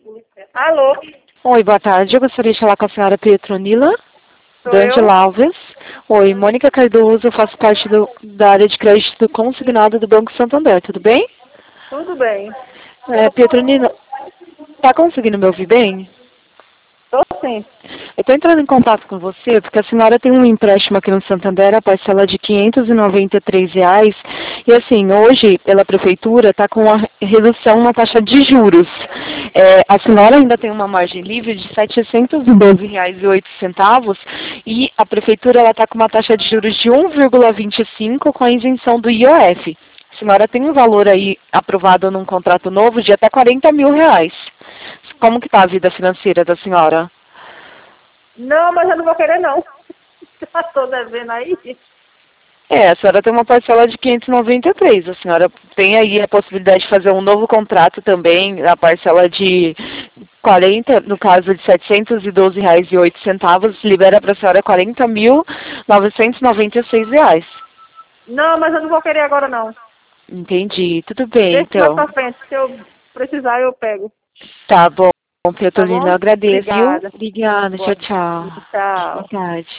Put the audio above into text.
Alô? Oi, boa tarde. Eu gostaria de falar com a senhora Petronila Sou D'Angelo eu? Alves. Oi, Mônica Cardoso, eu faço parte da área de crédito consignado do Banco Santander, tudo bem? Tudo bem. Petronila, tá conseguindo me ouvir bem? Tô sim. Eu estou entrando em contato com você porque a senhora tem um empréstimo aqui no Santander, a parcela de R$ 593. E assim, hoje, pela prefeitura, está com a redução na taxa de juros. A senhora ainda tem uma margem livre de R$ 712,08 e a prefeitura está com uma taxa de juros de 1,25 com a isenção do IOF. A senhora tem um valor aí aprovado num contrato novo de até R$ 40 mil. Como que está a vida financeira da senhora? Não, mas eu não vou querer não. Já tô devendo aí. A senhora tem uma parcela de 593. A senhora tem aí a possibilidade de fazer um novo contrato também, a parcela de 40, no caso de R$ 712,08, libera para a senhora R$ 40.996. Não, mas eu não vou querer agora não. Entendi. Tudo bem, Deixa mais então. pra frente. Se eu precisar, eu pego. Tá bom, Tá Petronila, eu bom? agradeço, viu? Obrigada. Obrigada, tchau, Bom, tchau. Boa tchau. tarde.